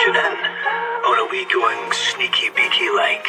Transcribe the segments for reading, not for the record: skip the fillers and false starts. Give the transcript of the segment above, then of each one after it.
pushing in? Or are we going sneaky beaky like?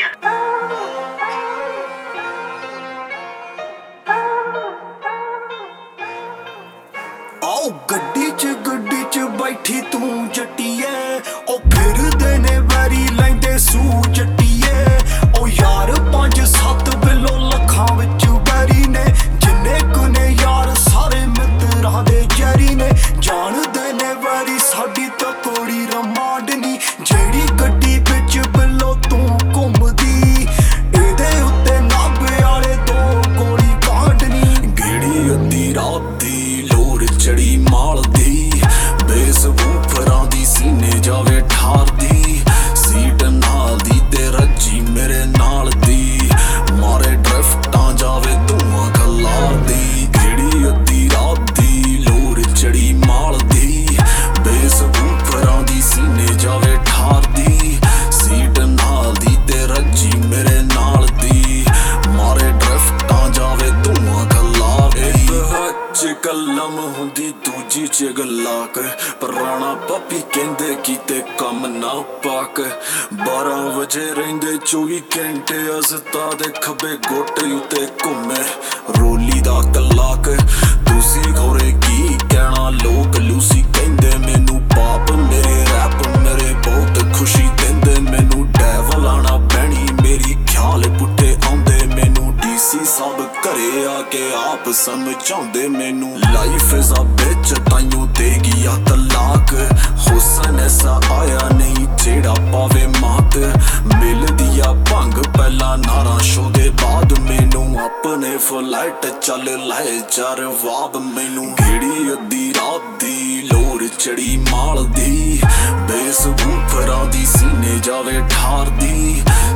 आओ गड्डी च बैठी तू जट्टिए ओ फिरदे ने वैरी लैंदे सू जट्टिए ओ यार 5-7 बिलो लखां विच वैरी ने जिन्ने कुने यार सारे मित्रां दे जैरी ने जानदे ने वैरी साडी तां कोड़ी रमांड नी जेड़ी गड्डी विच बिलो तू घुमदी एदे उत्ते नाभे वाले दो गोली कांड नी गेड़ी अद्धी रात दी लोर चढ़ी माल दी बेस बूफरां दी सीने जावे ठार दी सीट नाल दी ते रज्जी मेरे नाल दी मारे ड्रिफ्टां जावे धुआं खलार दी गेड़ी अद्धी रात दी लोर चढ़ी माल दी बेस बूफरां दी सीने जावे ठार दी सीट नाल दी ते रज्जी मेरे नाल दी मारे ड्रिफ्टां जावे धुआं खलार दी कलम हुंदी दूजी च गलाक पुराना पापी कहंदे कीते कम ना पाक 12 वजे रहिंदे 24 घंटे असता दे खब्बे गोटे उत्ते घुमे रोली दा कलाक तुसी खोरे की कहना लोक लूसी कहंदे मैनू पाप मेरे रैप मेरे बहुत खुशी देंदे मैनू डेवल आना पैनी मेरी ख्याल पुट्टे आउंदे मैनू डीसी सब घरे आके आप समझाउंदे मैनू लाइफ इज अ बिच ताइयों दे गया तलाक हुसन ऐसा आया नहीं जेड़ा पावे मात मिल दिया भंग पहला नारा शो दे बाद मैनू अपने फ्लाइट चल लाए जवाब मैनू गेड़ी अद्धी रात दी लोर चढ़ी माल दी बेस बूफरां दी सीने जावे ठार दी